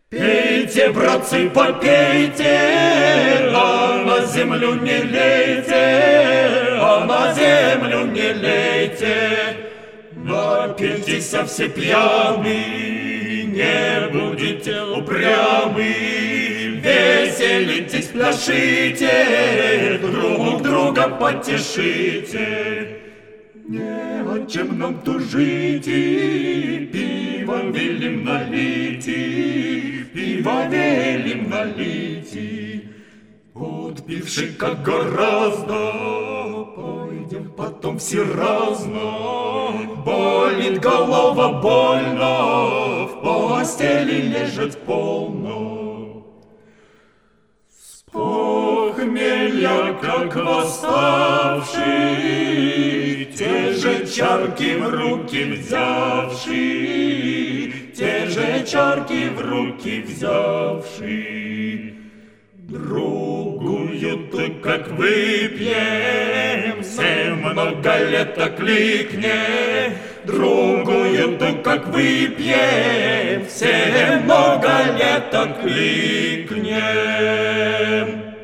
Пейте, братцы, попейте, а на землю не лейте, а на землю не лейте. Напейтесь, а все пьяны, не будете упрямы. Веселитесь, пляшите, друг друга потешите. Не о чем нам тужите, пиво велим налейте, пиво велим налейте. Подпивши как гораздо, пойдем потом все разно. Болит голова больно, в постели лежать полно. С похмелья как восставший, те же чарки в руки взявший, те же чарки в руки взявший. Другую-то как выпьем, все много лет окликнем. Другую-то как выпьем, все много лет окликнем.